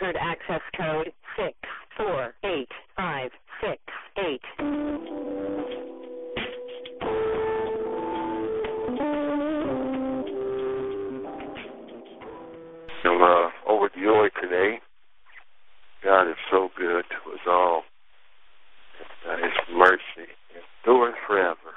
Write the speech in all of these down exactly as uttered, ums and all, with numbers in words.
entered access code six four eight five six eight. I'm uh, overjoyed today. God is so good to us all. Uh, His mercy endures forever.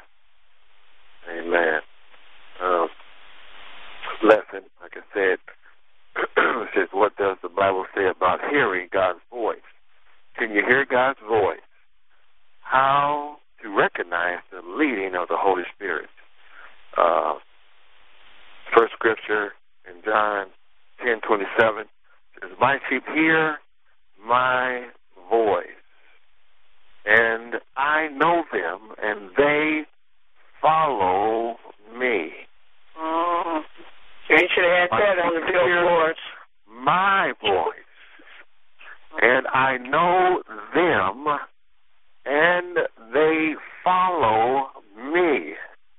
Amen. Um, lesson, like I said, it says, what does the Bible say about hearing God's voice? Can you hear God's voice? How to recognize the leading of the Holy Spirit. Uh, first scripture in John ten twenty-seven says, my sheep hear my voice, and I know them, and they follow me. Mm-hmm. You should have had that on the billboards. My voice, and I know them, and they follow me.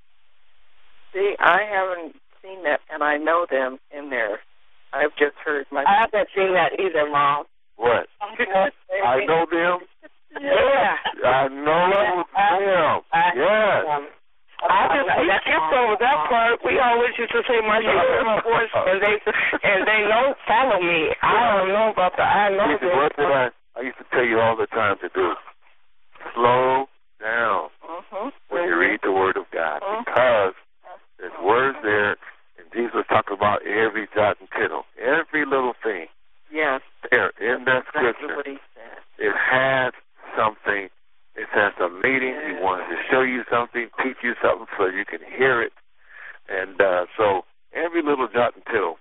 See, I haven't seen that, and I know them in there. I've just heard my... I haven't seen that either, Mom. What? I know them? Yeah. I know them. Yes. I just we skipped over that part. We always used to say my hear my voice, and they and they don't follow me. I don't know about the I know this. What did I, I used to tell you all the time to do. Slow down uh-huh. when you read the Word of God, uh-huh. because there's words there, and Jesus talked about every jot and tittle, every little thing. Yes. There in that scripture, what he said. It has something. It has a meaning. He wanted to show you something, teach you something so you can hear it. And uh, so every little jot and tittle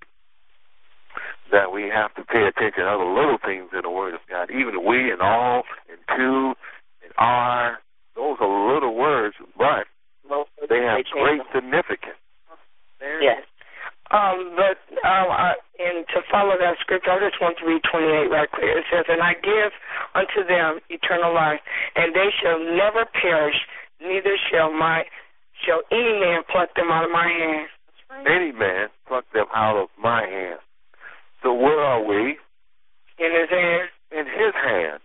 that we have to pay attention to, other little things in the Word of God, even we and all and to and are, those are little words, but they have great significance. Yes. Um, but um, uh, and to follow that scripture, I just want to read twenty-eight right quick. It says, and I give unto them eternal life, and they shall never perish, neither shall my shall any man pluck them out of my hand. Any man pluck them out of my hand. So where are we? In his hand. In his hand.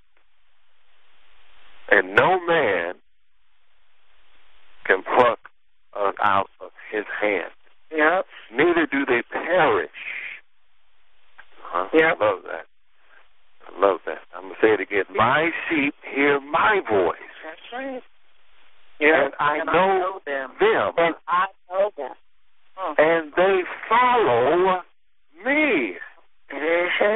And no man can pluck us out of his hand. Yep. Neither do they perish. Huh? Yep. I love that. I love that. I'm going to say it again. My sheep hear my voice. That's right. Yeah. And I, and know, I know them. them. And I know them. Oh. And they follow me. Mm-hmm.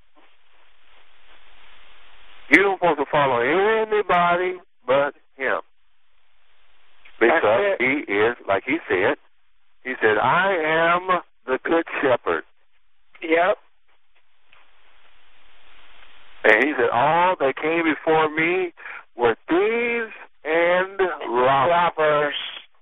You don't supposed to follow anybody but him. Because he is, like he said, he said, I am the good shepherd. Yep. And he said, all that came before me were thieves and robbers.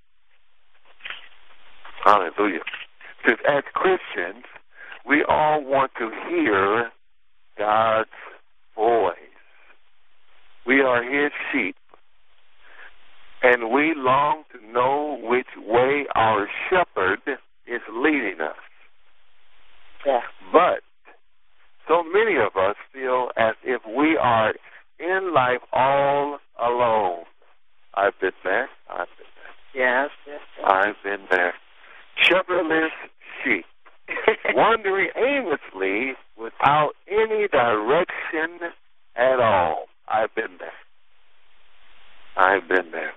Hallelujah. Because as Christians, we all want to hear God's voice. We are his sheep. And we long to know which way our shepherd is leading us. Yeah. But so many of us feel as if we are in life all alone. I've been there. I've been there. Yes. yes, yes. I've been there. Shepherdless sheep, wandering aimlessly without any direction at all. I've been there. I've been there.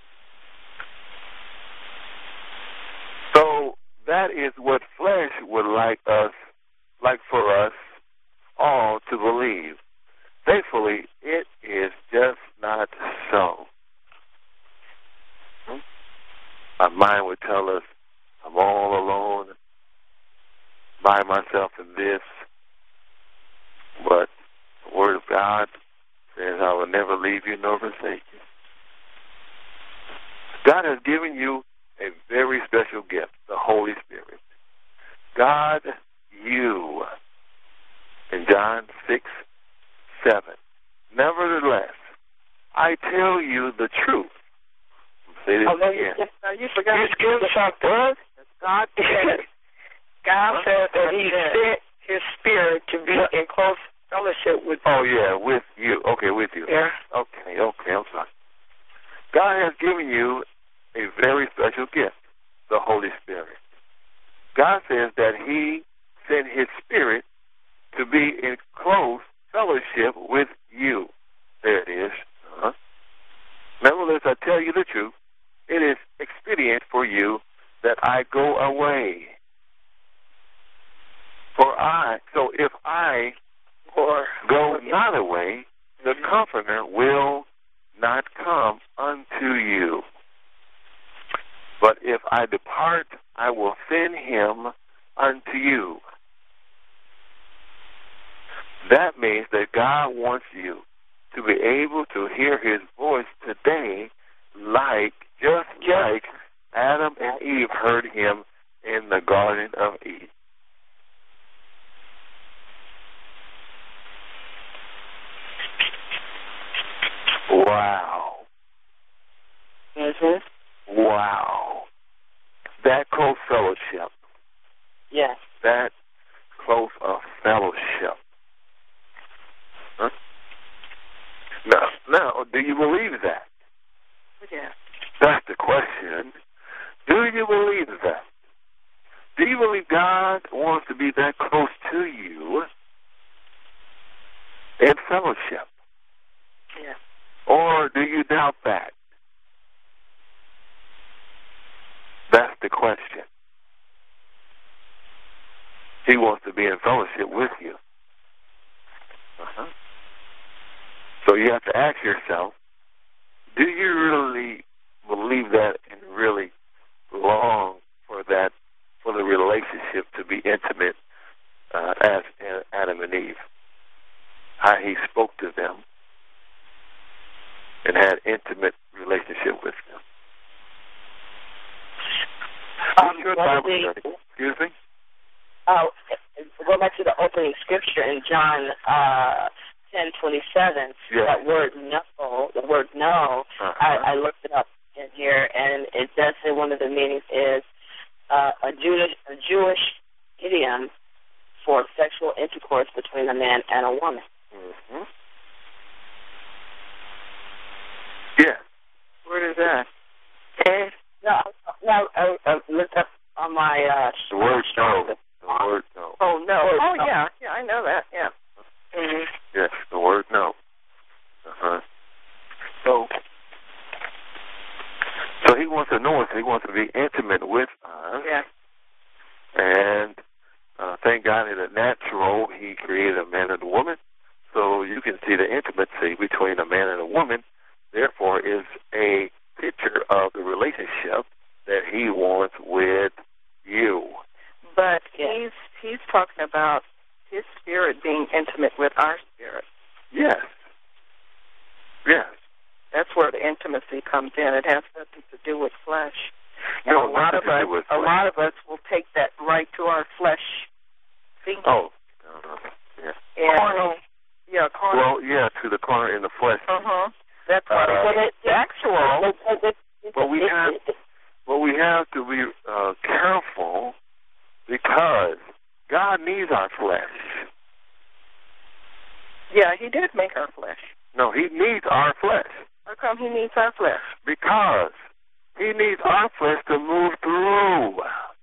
So that is what flesh would like us, like for us all to believe. Thankfully, it is just not so. Our mind would tell us, I'm all alone, by myself in this. But the Word of God says, I will never leave you nor forsake you. God has given you a very special gift, the Holy Spirit. God, you, in John six, seven. Nevertheless, I tell you the truth. Say this oh, again. You, you forgot to give something. God said, God said that he sent his spirit to be in close fellowship with. Oh, yeah, with you. Okay, with you. Yeah. Okay, okay, I'm sorry. God has given you a very special gift, the Holy Spirit. God says that he sent his Spirit to be in close fellowship with you. There it is. Uh-huh. Nevertheless, I tell you the truth, it is expedient for you that I go away. For I, so if I Or go not away, the Comforter will not come unto you. But if I depart, I will send him unto you. That means that God wants you to be able to hear his voice today, like just like Adam and Eve heard him in the Garden of Eden. Wow. Mhm. Wow. That close fellowship. Yes. That close of fellowship. Huh? Now, now, do you believe that? Yeah. That's the question. Do you believe that? Do you believe God wants to be that close to you in fellowship? Yeah. Or do you doubt that? That's the question. He wants to be in fellowship with you. Uh-huh. So you have to ask yourself, do you really believe that and really long for that, for the relationship to be intimate uh, as Adam and Eve? How he spoke to them and had intimate relationship with them. Um, your Bible study? Excuse me? Oh, go back to the opening scripture in John uh, ten twenty-seven. Yes. That word no, the word no, uh-huh. I, I looked it up in here, and it does say one of the meanings is uh, a Jewish a Jewish idiom for sexual intercourse between a man and a woman. Mm-hmm. Yeah. Where is that? And no, no, I, I looked up on my uh, the word no. The word no. Oh no. Word Oh no. yeah, yeah, I know that. Yeah. Mm-hmm. Yes, the word no. Uh-huh. So, so he wants to know us. He wants to be intimate with us. Yeah. And uh, thank God in the natural, he created a man and a woman. So you can see the intimacy between a man and a woman. Therefore, is a picture of the relationship that he wants with you. But Yeah. he's he's talking about his spirit being intimate with our spirit. Yes. Yes. That's where the intimacy comes in. It has nothing to do with flesh. And No, a lot of nothing to us, do with a flesh. lot of us will take that right to our flesh thinking. Oh. Uh, yeah. And, Carnal. Yeah, carnal. Well, yeah, to the corner in the flesh. Uh huh. That's why Uh, they the actual. But we have, but we have to be uh, careful because God needs our flesh. Yeah, he did make our flesh. No, he needs our flesh. How come he needs our flesh? Because he needs our flesh to move through.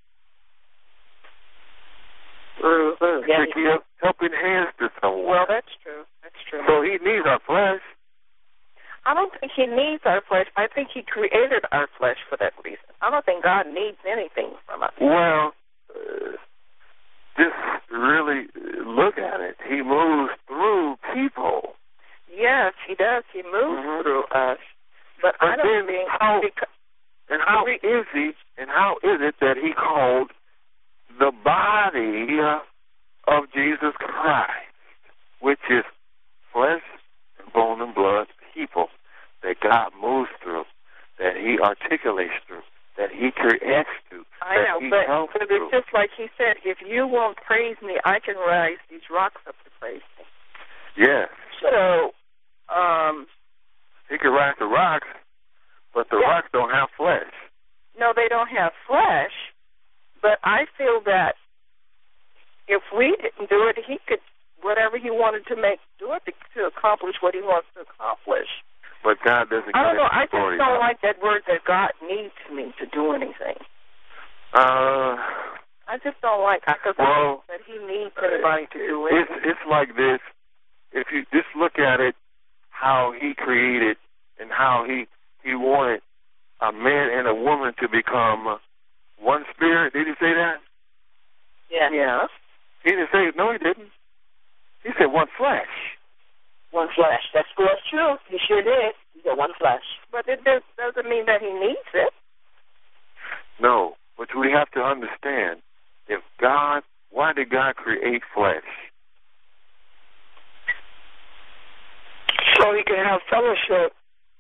Through who? To give helping hands to someone. Well, that's true. That's true. So he needs our flesh. I don't think he needs our flesh. I think he created our flesh for that reason. I don't think God needs anything from us. Well, uh, just really look at it. He moves through people. Yes, he does. He moves Mhm. through us. But, But I don't then think how- because, And how is he, and how is it that he called the body of Jesus Christ, which is flesh and bone and blood people that God moves through, that he articulates through, that he creates through, I that know, he but, helps but through. it's just like he said, if you won't praise me, I can rise these rocks up to praise me. Yes. So, um, He can rise the rocks, but the Yeah. rocks don't have flesh. no, they don't have flesh, but I feel that if we didn't do it, he could whatever he wanted to make, do it to, to accomplish what he wants to accomplish. But God doesn't. I don't know. I just don't now. like that word that God needs me to do anything. Uh, I just don't like it because well, that he needs anybody to do it. It's, it's like this. If you just look at it, how he created and how he he wanted a man and a woman to become one spirit. Did he say that? Yeah. Yeah. He didn't say, no, he didn't. He said one flesh. One flesh. That's, that's true. He sure did. He said one flesh. But it does, doesn't mean that he needs it. No, but we have to understand, if God, why did God create flesh? So he can have fellowship.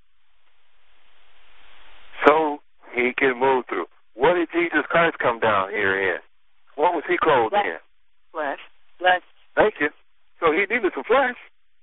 So he can move through. What did Jesus Christ come down here in? What was he clothed flesh. in? Flesh. Flesh. Thank you. So he needed some flesh.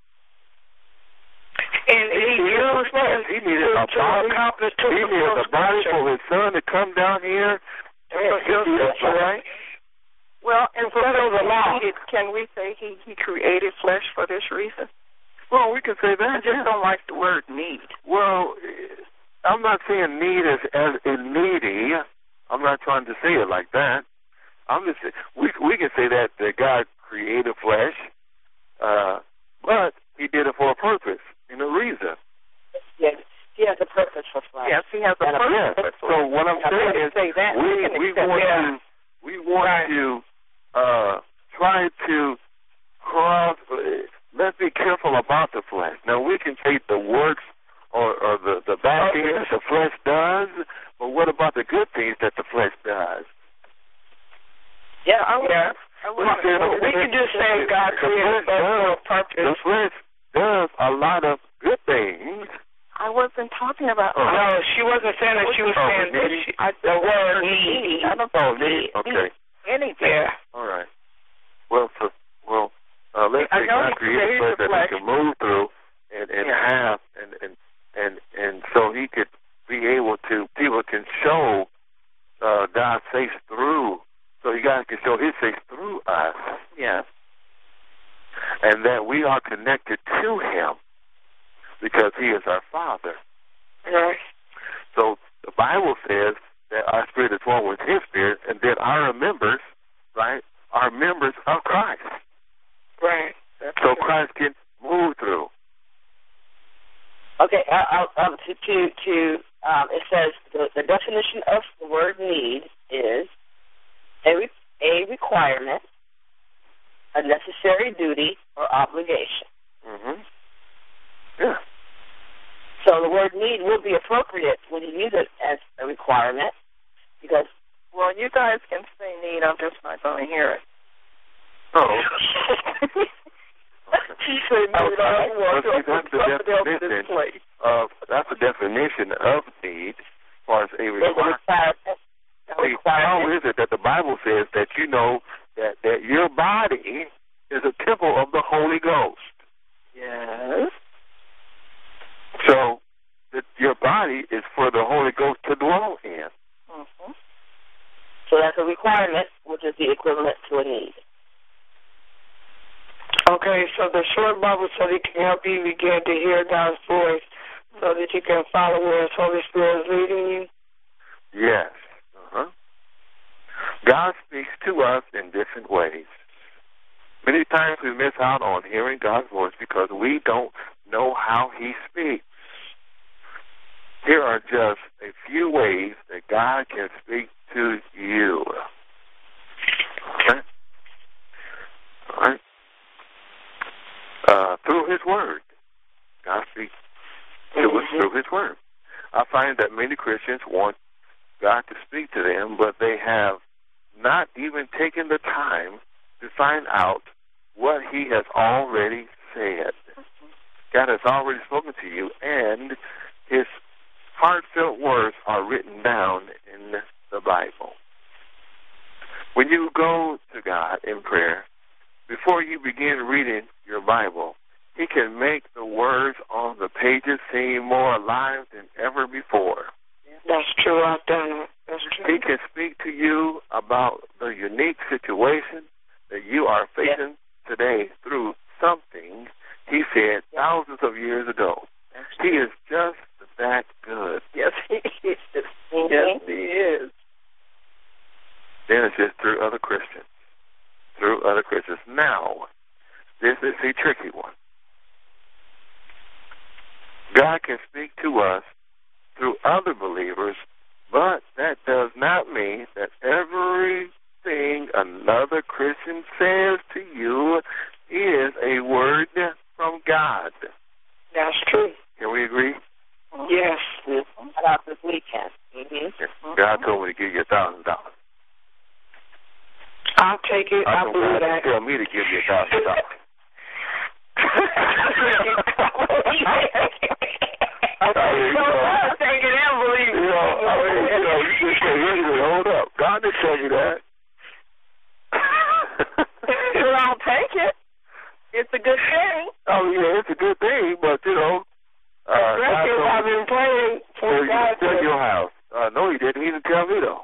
And he, he used flesh. He needed a body. He needed a body for his son to come down here and fulfill flesh, right? Well, and fulfill the law. Can we say he, he created flesh for this reason? Well, we can say that. I just yeah. don't like the word need. Well, I'm not saying need as, as in needy. I'm not trying to say it like that. I'm just we we can say that, that God created flesh, uh, but he did it for a purpose and a reason. Yes, he has a purpose for flesh. Yes, he has a and purpose. Yeah. So what I'm saying is say that. we we, we want yeah. to we want right. to uh, try to cross. Uh, let's be careful about the flesh. Now we can take the works or, or the the bad things that the flesh does, but what about the good things that the flesh does? Yeah, I would. Yeah. We, we can just say God created us for a purpose. The flesh does a lot of good things. I wasn't talking about. Oh. No, she wasn't saying that. She was oh, saying that she, I, the word need. I don't oh, need okay. anything. Yeah. All right. Well, so, well, uh, let's say God created flesh that he can move through and, and yeah. have, and, and and and so he could be able to. People can show uh, God's face through. So God can show his face through us. Yes. And that we are connected to him because he is our Father. Right. So the Bible says that our spirit is one with his spirit and that our members, right, are members of Christ. Right. That's so true. Christ can move through. Okay, uh, um, to, to, to um, it says the, the definition of the word need is A, re- a requirement, a necessary duty, or obligation. Mm-hmm. Yeah. So the word need will be appropriate when you use it as a requirement because... Well, you guys can say need. I'm just not going to hear it. Oh. She said need. I don't want to put something else in this place. Of, that's the definition of need as far as a requirement. See, how is it that the Bible says that you know that, that your body is a temple of the Holy Ghost? Yes. So that your body is for the Holy Ghost to dwell in. Mm-hmm. So that's a requirement, which is the equivalent to a need. Okay, so the short Bible study can help you begin to hear God's voice so that you can follow where his Holy Spirit is leading you? Yes. Uh-huh. God speaks to us in different ways. Many times we miss out on hearing God's voice because we don't know how he speaks. Here are just a few ways that God can speak to you. Okay? All right? Uh, through his word. God speaks to us through his word. I find that many Christians want God to speak to them, but they have not even taken the time to find out what he has already said. God has already spoken to you, and his heartfelt words are written down in the Bible. When you go to God in prayer, before you begin reading your Bible, he can make the words on the pages seem more alive than ever before. That's true. I've done it. That's true. He can speak to you about the unique situation that you are facing yeah. today through other Christians. Now, this is a tricky one. God can speak to us through other believers, but that does not mean that everything another Christian says to you is a word from God. That's true. Can we agree? Yes. About this weekend. Mm-hmm. God told me to give you a thousand dollars. I'll take it. I believe God that. tell me to give you a thousand dollars. I'll take it and believe it. You know, I mean, you know, you just say, hey, hold up. God didn't tell you that. Well, I'll take it. It's a good thing. Oh, yeah, it's a good thing, but, you know, uh, Especially if I've been praying for you God to to... your house. Uh, no, he didn't. He didn't tell me, though.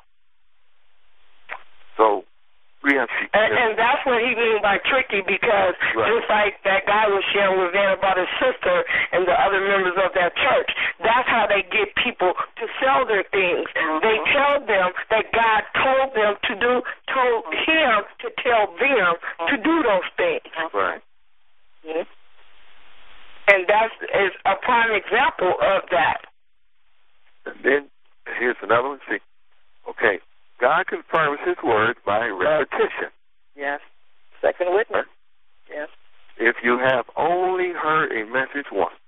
So, we have to... And, and that's what he means by tricky, because right. just like that guy was sharing with Van about his sister and the other members of that church, that's how they get people to sell their things. Mm-hmm. They tell them that God told them to do, told him to tell them to do those things. Right. Mm-hmm. And that is a prime example of that. And then, here's another one. See, okay, God confirms his word by repetition. Yes. Second witness. Yes. If you have only heard a message once,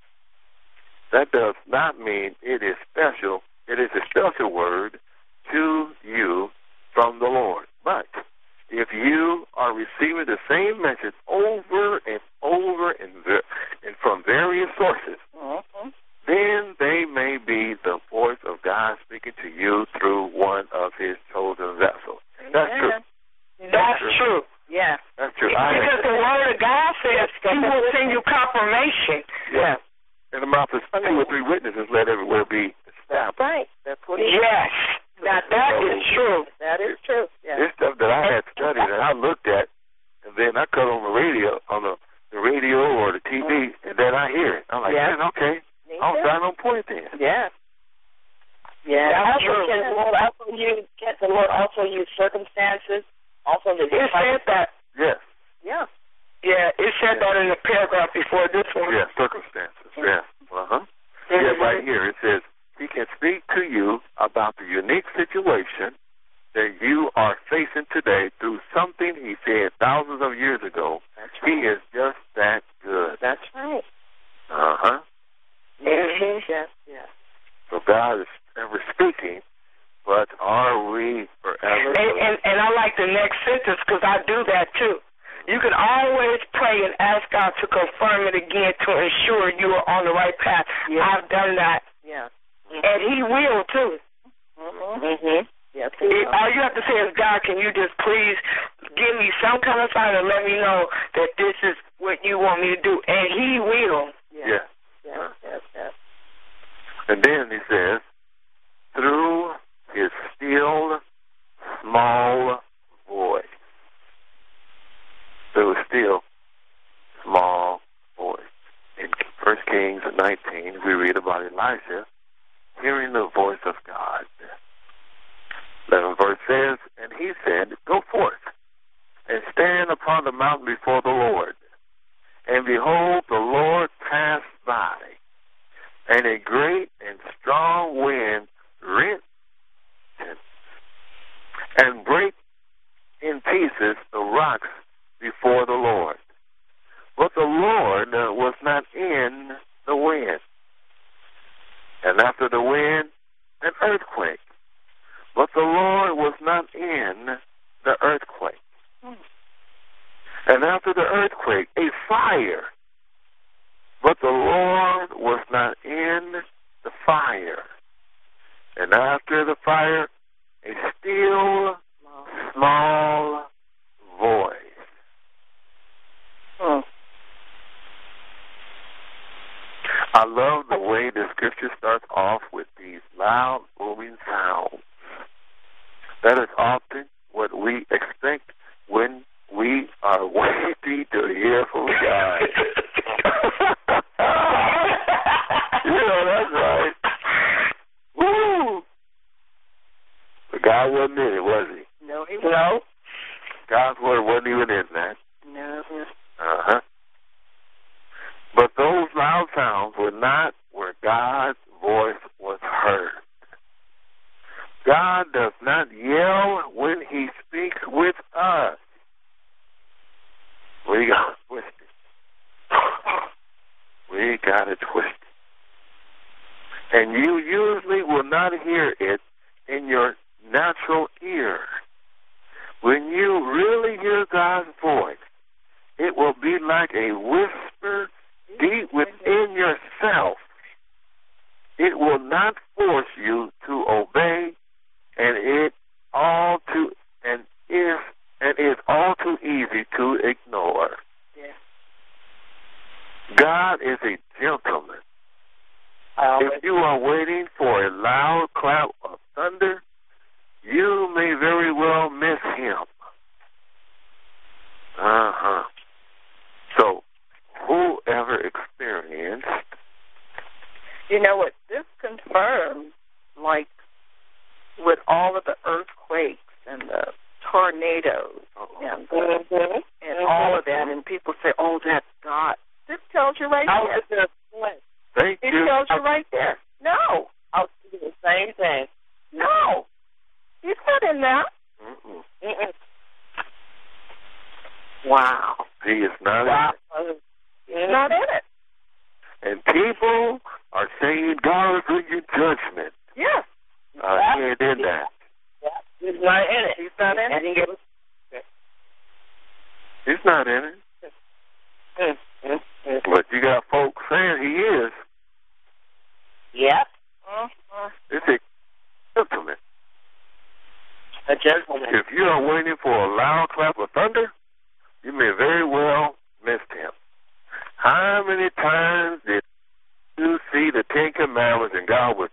that does not mean it is special. It is a special word to you from the Lord. But if you are receiving the same message over and over and, and from various sources, mm-hmm. then they may be the voice of God speaking to you through one of his chosen vessels. That's true. That's, That's true. true. Yeah. That's true. Because the word of God says he will send you confirmation. Yeah. In the mouth of two or three witnesses, let everywhere be established. Right. That's what he Yes. Now, that so, is true. That is true. Yeah. This stuff that I had studied and I looked at, and then I cut on the radio, on the, the radio or the T V, and then I hear it. I'm like, yeah. man, okay. I'm right on point then. Yeah. Yeah. That's Also, true. can the Lord also use, can the Lord also use circumstances? Also, the It said that. Yes. Yeah. Yeah, it said that in the paragraph before this one. Yeah, circumstances. Yeah. Uh-huh. Mm-hmm. Yeah, right here it says, he can speak to you about the unique situation that you are facing today through something he said thousands of years ago. That's right. He is just that good. That's right. Uh-huh. Mm-hmm. Yes, yes. So God is ever speaking, but are we forever? And, and, and I like the next sentence because I do that too. You can always pray and ask God to confirm it again to ensure you are on the right path. Yeah. I've done that. Yeah. Mm-hmm. And he will too. Mm-hmm. Mm-hmm. Yes, It, all you have to say is, God, can you just please give me some kind of sign and let me know that this is what you want me to do? And he will. Yeah. Yes, yes, yes. And then he says, through his still small voice. Through his still small voice. In First Kings nineteen, we read about Elijah hearing the voice of God. eleventh verse says, and he said, go forth and stand upon the mountain before the Lord. And behold, the Lord passed by, and a great and strong wind rent and brake in pieces the rocks before the Lord. But the Lord uh, was not in the wind. And after the wind, an earthquake. But the Lord was not in the earthquake. And after the earthquake, a fire. But the Lord was not in the fire. And after the fire, a still small voice. Hmm. I love the way the scripture starts off with these loud, booming sounds. That is often what we expect when we are waiting to hear from God. Yeah, that's right. Woo! But God wasn't in it, was he? No, he No. God's word wasn't even in that. No. Uh-huh. But those loud sounds were not where God's voice was heard. God does not yell when he speaks with us. We got it twisted. We got it twisted. And you usually will not hear it in your natural ear. When you really hear God's voice, it will be like a whisper deep within yourself. It will not force you to obey, and it all too and is and is all too easy to ignore. Yeah. God is a gentleman. If you are waiting for a loud clap of thunder, you may very well miss him. Uh-huh. So, whoever experienced... You know what? This confirms, like, with all of the earthquakes and the tornadoes and, the, Mm-hmm. and all of that, and people say, oh, that's God. This tells you right I there. was going to point. Thank It you. tells you right there. No. I was thinking the same thing. No. He's not in that. Mm-mm. Mm-mm. Wow. He is not Wow. in it. He's not in it. And people are saying God will bring you judgment. Yeah. Uh, he ain't in that. Yeah. He's not in it. He's not in And he gave us. He's not in it. Mm, mm, mm. But you got folks saying he is. Yep. Uh-huh. It's a gentleman. A gentleman. If you are waiting for a loud clap of thunder, you may very well miss him. How many times did you see the Ten Commandments and God was...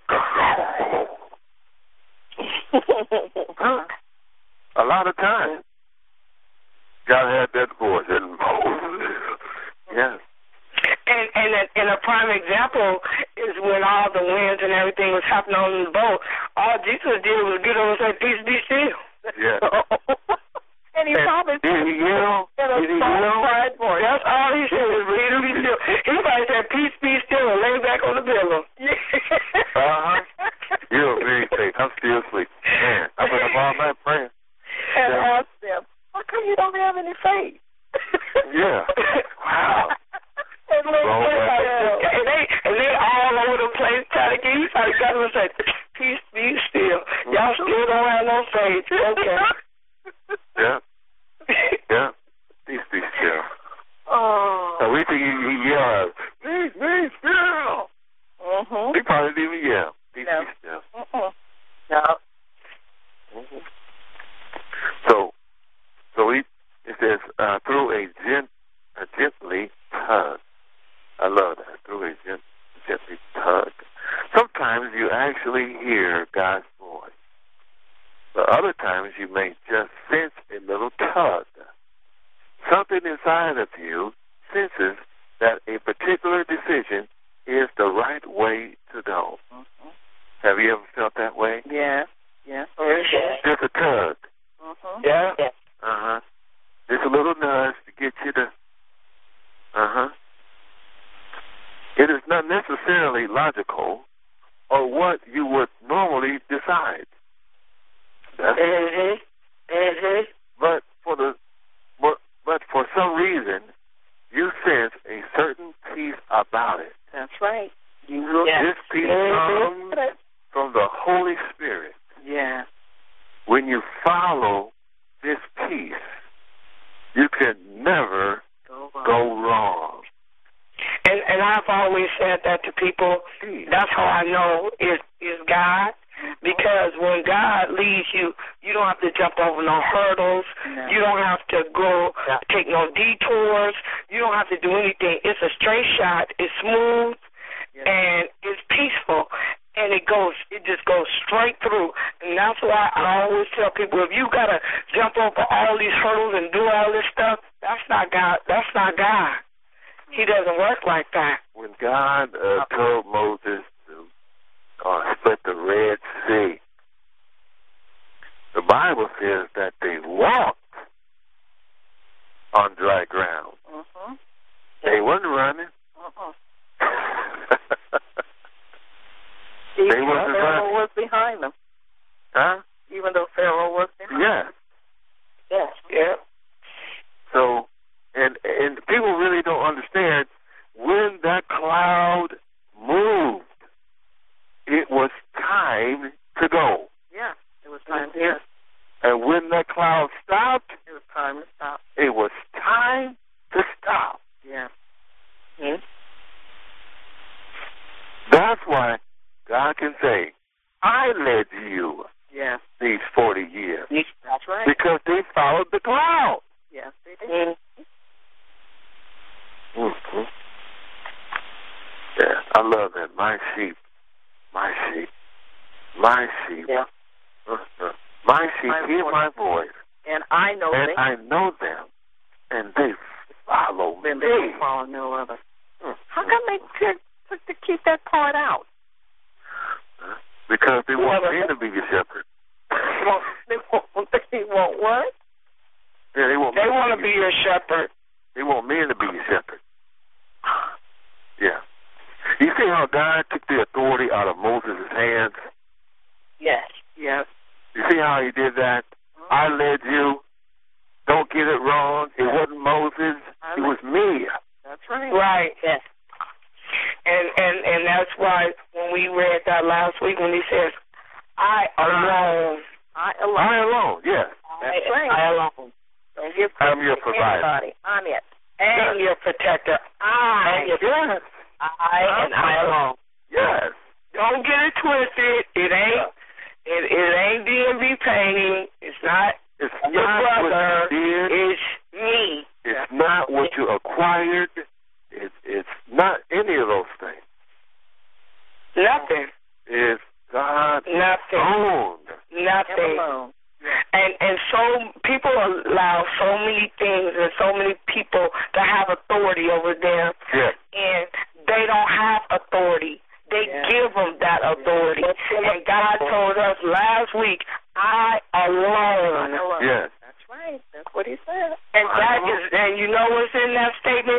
Huh? A lot of times. God had that voice. And yeah. And and a, and a prime example is when all the winds and everything was happening on the boat. All Jesus did was get over and say, "Peace, be still." Yeah. And he And probably did he yell? in a Did he soft yell? cried voice. That's all he said was, "Peace, be still." He probably said, "Peace, be still," and lay back on the pillow. Uh-huh. You're very safe. I'm still asleep. Man, I've been up all night praying. And Yeah. asked them, how come you don't have any faith? Yeah. Wow. And, Lee Well, said, well, and they and they all over the place trying to get you trying to come and say, "Peace, be still." Y'all still don't have no faith. Okay. Yeah. Yeah. Peace be still. Oh. So we think he, he yelled, "Peace be still." Mm-hmm. He probably didn't even yell. Peace No. be still. Mm-mm. No. Mm-hmm. So, so he, it says, uh, through a, gent, a gently tug. I love that. Through a gent, gently tug. Sometimes you actually hear God's voice. But other times you may just sense a little tug. Something inside of you senses that a particular decision is the right way to go. Mm-hmm. Have you ever felt that way? Yeah. Yeah. Just a tug. Mm-hmm. Yeah? Yeah. Uh-huh. Just a little nudge to get you to... Uh-huh. It is not necessarily logical or what you would normally decide. That's Mhm. Mhm. But for the but, but for some reason you sense a certain peace about it. That's right. You look. Yeah. This peace Mhm. comes from the Holy Spirit. Yeah. When you follow this peace, you can never Go on. go wrong. And and I've always said that to people. That's how I know is is God. Because when God leads you, you don't have to jump over no hurdles. No. You don't have to go Yeah. take no detours. You don't have to do anything. It's a straight shot. It's smooth Yeah. and it's peaceful. And it goes, it just goes straight through. And that's why I always tell people, if you gotta jump over all these hurdles and do all this stuff, that's not God. That's not God. He doesn't work like that. When God uh, told Moses to uh, split the Red Sea, the Bible says that they walked on dry ground. Mm-hmm. They wasn't running. Uh-uh. They Even wasn't though Pharaoh running. was behind them. Huh? Even though Pharaoh was behind Yeah. them. Yes. Yeah. So, and and people really don't understand when that cloud moved, it was time to go. Yeah. It was time to Yeah. And when that cloud stopped, It was time to stop. it was time to stop. Yeah. Mm-hmm. That's why God can say, I led you Yeah. these forty years. That's right. Because they followed the cloud. Yes, they did. Mm-hmm. Mm-hmm. Yeah, I love that. My sheep, my sheep, my sheep. Yeah. Uh-huh. My sheep My hear voice. my voice, And I know and they I know them, and they follow then me. they will follow no other. Mm-hmm. How come they took, took to keep that part out? Because they want Yeah, me to be your shepherd. They want, they want, they want what? Yeah, they want. They me want to to be your shepherd. They want me to be your shepherd. Yeah. You see how God took the authority out of Moses' hands? Yes. Yes. You see how he did that? I led you. Don't get it wrong. It wasn't Moses. It was me. That's right. Right. Yes. And and and that's why when we read that last week when he says, I alone. I alone. I alone, yes. That's I, right. I alone. Don't give I'm your to provider. anybody. I'm it. And your protector. I. And your- Yes. I and I alone. Yes. Don't get it twisted. It ain't. It, it ain't D M V painting. It's not It's your not what brother. you did. It's me. It's not what you acquired. It's it's not any of those things. Nothing. It's God Nothing. owned. Him Nothing. alone. And and so people allow so many things and so many people to have authority over them, Yes. and they don't have authority. They Yeah. give them that authority. And God told us last week, I alone. Alone. Yes. That's right. That's what he said. And that is, and you know what's in that statement?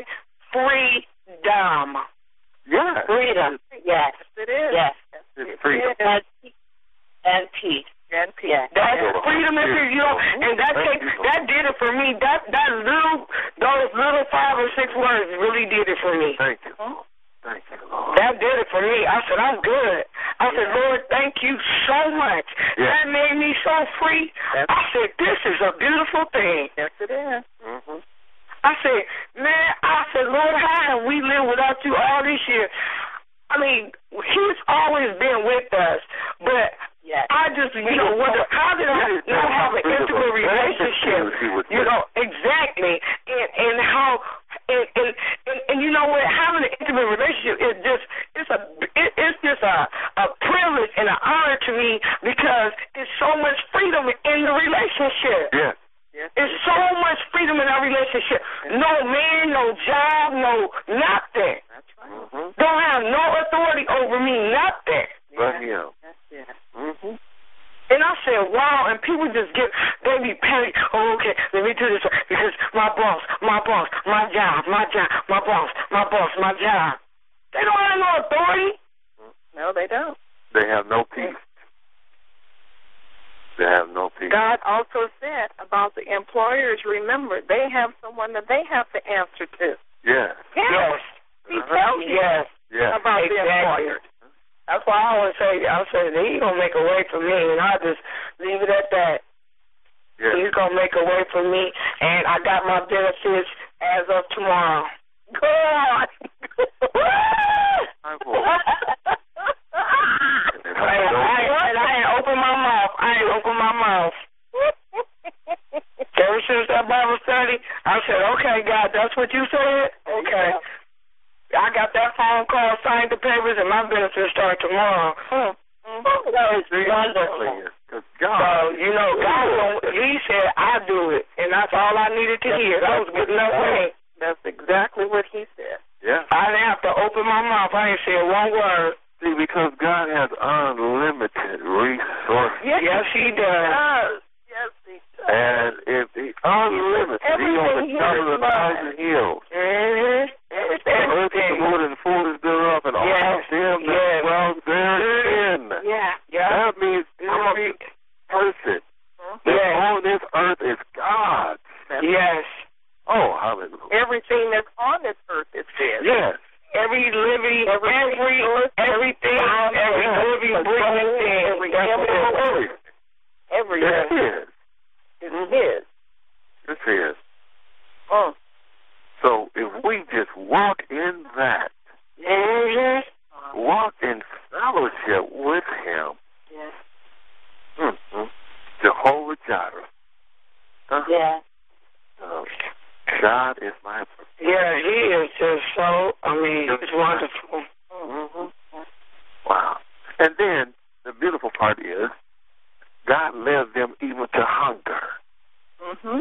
Freedom. Yes. Freedom. Yes. It is. Yes. It's freedom. And, and peace. And peace. Yes. That's Yeah. freedom and peace, you know, and that Thank take, you. that did it for me. That that little, those little five or six words really did it for me. Thank you. Thank you, Lord. That did it for me. I said, I'm good. I said, Lord, thank you so much. Yeah. That made me so free. That's- I said, this is a beautiful thing. Yes, it is. Mm-hmm. I said, man, I said, Lord, how have we lived without you all this year? I mean, he's always been with us, but Yes. I just, you know, wonder, how did I not have an intimate relationship? You know, exactly. And and how, and and, and, and you know what, having an intimate relationship is just, it's a, it, it's just a, a privilege and an honor to me because it's so much freedom in the relationship. Yes. Yes. It's so much freedom in our relationship. No man, no job, no nothing. That's right. Mm-hmm. Don't have no authority over me, nothing. But him. That's it. Mm-hmm. And I said, wow, and people just get, they be panic. Oh, okay, let me do this because my boss, my boss, my job, my job, my boss, my boss, my job. They don't have no authority. No, they don't. They have no peace. They have no peace. God also said about the employers, remember, they have someone that they have to answer to. Yes. Yes. He Uh-huh. tells you Yes. Yes. about the Exactly. employers. That's why I always say, I say, he's going to make a way for me, and I just leave it at that. Yes. He's going to make a way for me, and I got my benefits as of tomorrow. God! I will. And I, I, and I ain't open my mouth. I ain't open my mouth. Ever since that Bible study, I said, okay, God, that's what you said? Okay. I got that phone call, signed the papers, and my benefits start tomorrow. Mm. Mm-hmm. That is wonderful. Because So, God. you know, God, he said, I do it, and that's all I needed to hear. That was good enough for me. That's exactly what he said. Yeah. I didn't have to open my mouth. I ain't said one word. See, because God has unlimited resources. Yes, he does. Yes, yes, he does. And if he unlimited, he don't the top of a thousand hills. Mm-hmm. The earth is the Lord and the fullness thereof, and all yes. them that yes. dwell therein. Yeah, yeah. That means every person yes. that's on this earth is God's. Yes. Oh, hallelujah. Everything that's on this earth is His. Yes. Every living, every, every everything, every yes. living, breathing thing, every Every. Every It's His. is His. It's His. Oh. So if we just walk in that, mm-hmm. walk in fellowship with Him, Yes. mm-hmm. Jehovah Jireh. Huh? Yeah. Um, God is my provider. Yeah, He is just so, I mean, it's wonderful. Mm-hmm. Wow. And then the beautiful part is God led them even to hunger. Mm-hmm.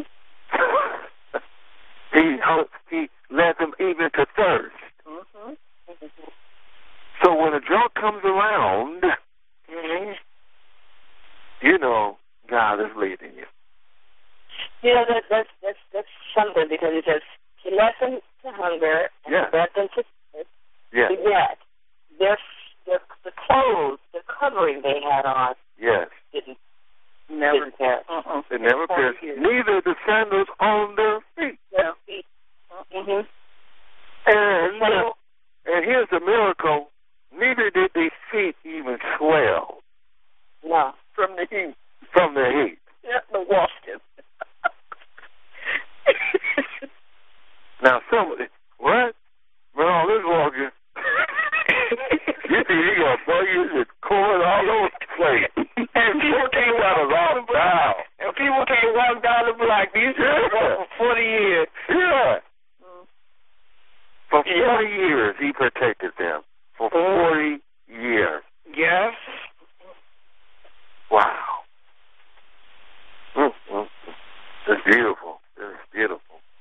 he, he led them even to thirst. Mm-hmm. So when a drought comes around, Mm-hmm. you know God is leading you. You know, that, that's, that's, that's something, because it says He led them to hunger and Yes. led them to thirst. Yes. But yet, their, their, the clothes, the covering they had on Yes. didn't, Never. didn't perish. Uh-uh. It never pierced. Neither the sandals on their feet. Their feet. Mm-hmm. And, uh, and here's the miracle. Neither did their feet even swell No. From the heat. from the heat. Yeah, the washed Now, somebody, what? Well, all this walking. You see, you got buggers and corn all over the place. And people can't walk down the block. And people can't walk down the block. These people walk for forty years. Yeah. Mm. For forty years, He protected them. For forty years. Yes. Wow. Mm-hmm. It's beautiful. It's beautiful.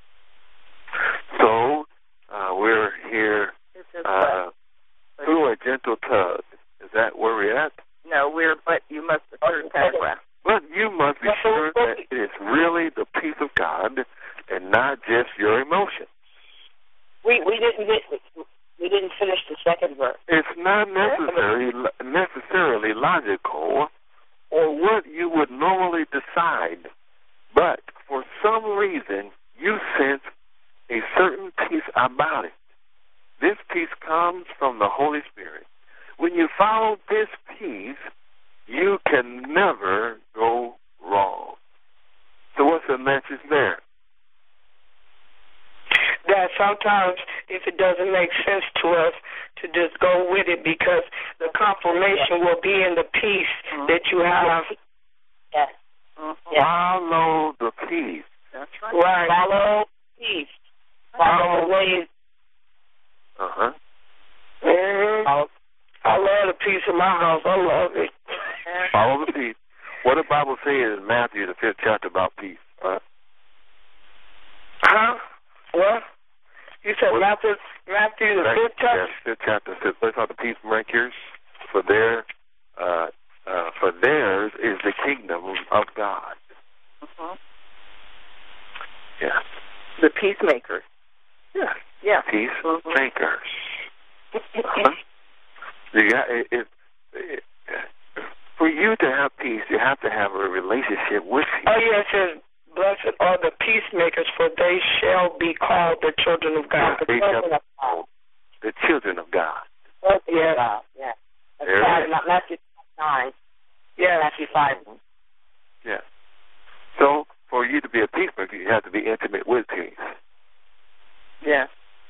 So, uh, we're here uh, through a gentle tug. Is that where we're at? No, we're, but you must the third paragraph. But you must be sure that it is really the peace of God and not just your emotions. We we didn't get we didn't finish the second verse. It's not necessarily necessarily logical or what you would normally decide, but for some reason you sense a certain peace about it. This peace comes from the Holy Spirit. When you follow this peace, you can never go wrong. So what's the message there? That sometimes if it doesn't make sense to us to just go with it, because the confirmation will be in the peace mm-hmm. that you have. Yes. Mm-hmm. Follow the peace. That's right. Right. Follow peace. Follow the ways. Uh-huh. Mm-hmm. Follow. I love the peace in my house. I love it. Follow the peace. What the Bible says in Matthew, the fifth chapter, about peace? Huh? Huh? What? You said what? Matthew, Matthew the fifth chapter? Yes, fifth chapter says, "Blessed are the peacemakers, for their, uh, uh, for theirs is the kingdom of God." Uh-huh. Yeah. The peacemakers. Yeah. Yeah. Peacemakers. Uh-huh. You got it, it, it, for you to have peace, you have to have a relationship with Him. Oh yeah, it says, "Blessed are the peacemakers, for they shall be called the children of God." They shall be called the children of God. Yeah. God. Yeah. That's five, not Matthew nine. Yeah. Matthew five. Yeah. So for you to be a peacemaker, you have to be intimate with peace. Yeah.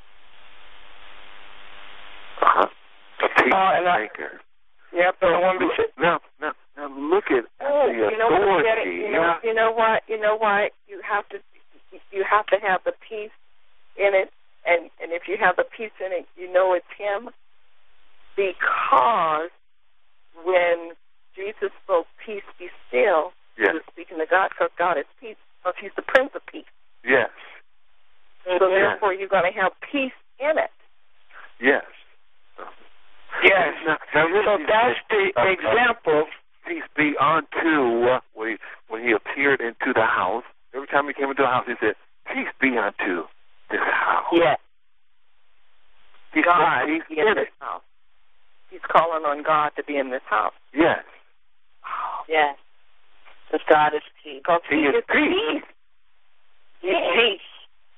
Uh huh. A peacemaker. Uh, yep. So, now, now, now, look at oh, the you know authority. You know, you know what? You know what? You have to, you have to have the peace in it, and and if you have the peace in it, you know it's Him, because when Jesus spoke, "Peace, be still," yes. He was speaking to God, because God is peace, because He's the Prince of Peace. Yes. So yes. therefore, you're going to have peace in it. Yes. Yes. Now, now so that's the uh, example. Uh, peace be unto uh, when, he, when he appeared into the house. Every time he came into the house, he said, peace be unto this house. Yes. He God said, be in this house. He's calling on God to be in this house. Yes. Yes. Because God is peace. Because He He is is peace. peace. He's peace.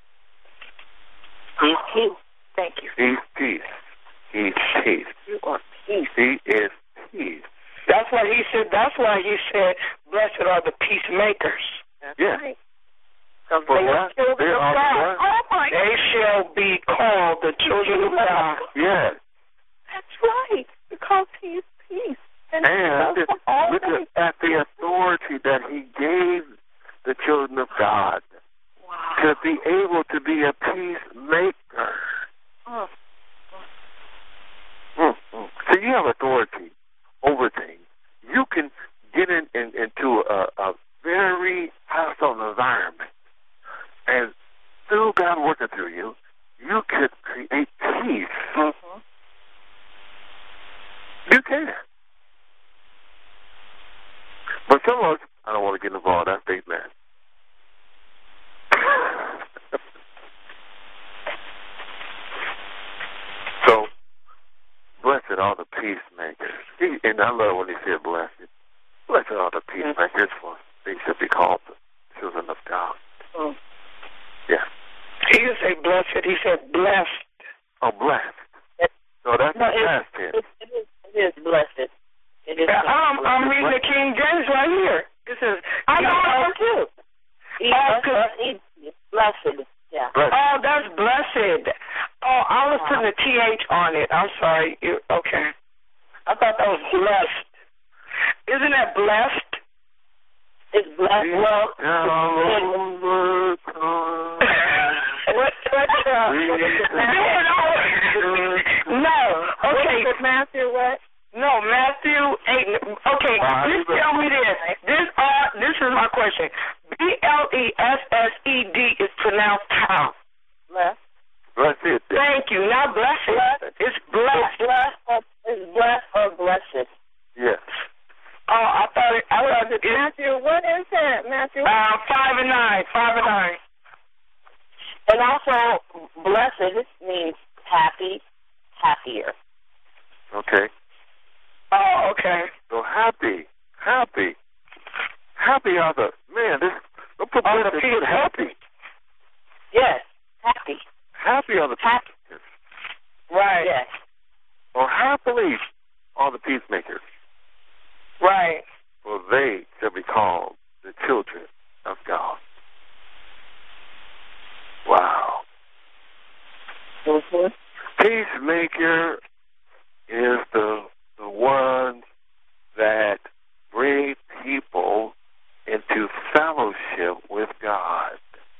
He's peace. Thank you. He's peace. He's peace. You are peace. He is peace. That's why he said. That's why he said, "Blessed are the peacemakers. That's Yeah. right. Because For they are what? children They of are God. what? Oh, my They shall be called the children of God." Yes. That's right. Because He is peace. And, And He does all look things. at the authority that He gave the children of God Wow. to be able to be a peacemaker. Mm. Mm-hmm. So you have authority over things. You can get in, in into a, a very hostile environment, and through God working through you, you could create peace. Mm-hmm. You can. But some of us, I don't want to get involved. That's big man. So, blessed are the peacemakers. He, and I love when he said blessed. Blessed are the peacemakers, for they should be called the children of God. Mm. Yeah. He didn't say blessed. He said blessed. Oh, blessed. So that's No, the it, past tense. it, it, is, it is blessed. It is Yeah, blessed. I'm, I'm reading the King James right here. This is. I know I am too. He Oh, blessed, he blessed. Yeah. Blessed. Oh, that's blessed. Oh, I was putting a T H on it. I'm sorry. You, okay. I thought that was blessed. Isn't that blessed? It's blessed. Well, what? What? Uh, no. Okay. Matthew, what? No, Matthew eight. Okay, please tell me this. This uh, this is my question. B L E S S E D is pronounced how? Blessed. Blessed. Thank you. Not blessed. It's it's blessed. blessed. Or, it's blessed or blessed. Yes. Oh, I thought it. I thought it. Matthew, what is that, Matthew? Uh, five and nine. Five and nine. And also, blessed means happy, happier. Okay. Oh, okay. So happy, happy, happy are the man. This don't put Oh, the blessed, peace. put happy. Yes, happy. Happy are the Happy. peacemakers, Right. Yes. or happily are the peacemakers, Right. for they shall be called the children of God. Wow. Mm-hmm. Peacemaker is the the one that bring people into fellowship with God.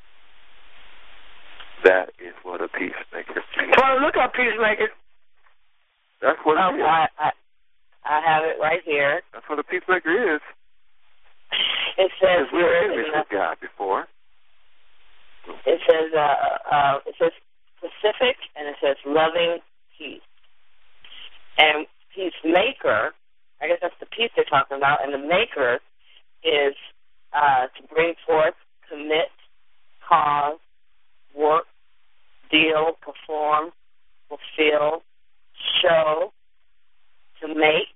That is what a peacemaker is. Well, look up peacemaker. That's what Um, it is. I, I, I have it right here. That's what a peacemaker is. It says Because we were here enemies in the- with God before. It says uh, uh, it says specific and it says loving peace. And peacemaker, I guess that's the peace they're talking about, and the maker is uh, to bring forth, commit, cause, work, deal, perform, fulfill, show, to make.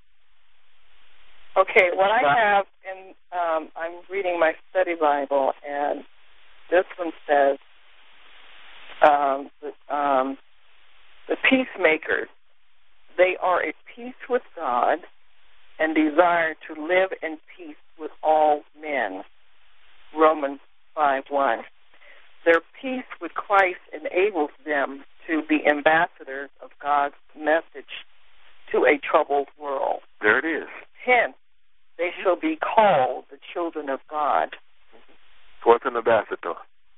Okay, what I have in, um, I'm reading my study Bible, and this one says, um, the, um, the peacemakers, they are at peace with God and desire to live in peace with all men. Romans five one. Their peace with Christ enables them to be ambassadors of God's message to a troubled world. There it is. Hence, they shall be called the children of God. What's an ambassador?